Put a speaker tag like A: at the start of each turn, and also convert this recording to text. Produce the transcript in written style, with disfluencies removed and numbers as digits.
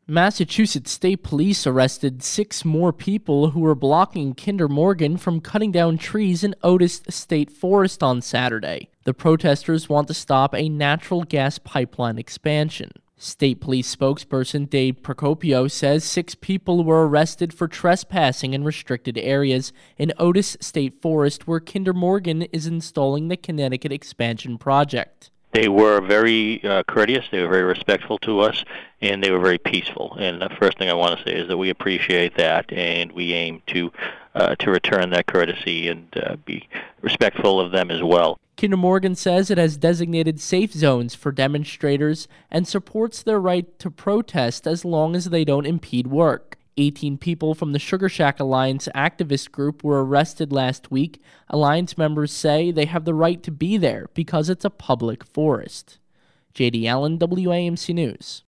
A: Massachusetts State Police arrested 6 more people who were blocking Kinder Morgan from cutting down trees in Otis State Forest on Saturday. The protesters want to stop a natural gas pipeline expansion. State Police spokesperson Dave Procopio says 6 people were arrested for trespassing in restricted areas in Otis State Forest where Kinder Morgan is installing the Connecticut expansion project.
B: They were very courteous, they were very respectful to us, and they were very peaceful. And the first thing I want to say is that we appreciate that, and we aim to return that courtesy and be respectful of them as well.
A: Kinder Morgan says it has designated safe zones for demonstrators and supports their right to protest as long as they don't impede work. 18 people from the Sugar Shack Alliance activist group were arrested last week. Alliance members say they have the right to be there because it's a public forest. J.D. Allen, WAMC News.